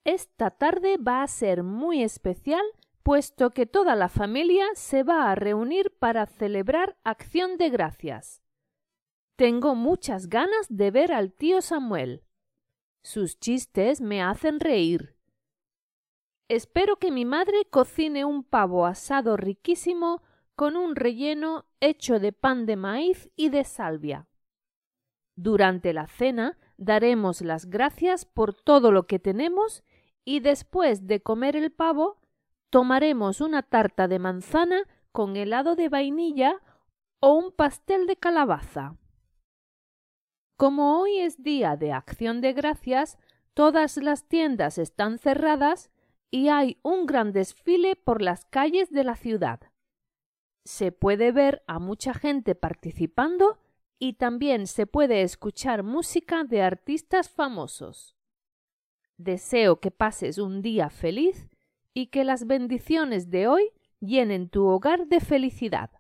Esta tarde va a ser muy especial, puesto que toda la familia se va a reunir para celebrar Acción de Gracias. Tengo muchas ganas de ver al tío Samuel. Sus chistes me hacen reír. Espero que mi madre cocine un pavo asado riquísimo con un relleno hecho de pan de maíz y de salvia. Durante la cena daremos las gracias por todo lo que tenemos y después de comer el pavo tomaremos una tarta de manzana con helado de vainilla o un pastel de calabaza. Como hoy es día de Acción de Gracias, todas las tiendas están cerradas y hay un gran desfile por las calles de la ciudad. Se puede ver a mucha gente participando y también se puede escuchar música de artistas famosos. Deseo que pases un día feliz y que las bendiciones de hoy llenen tu hogar de felicidad.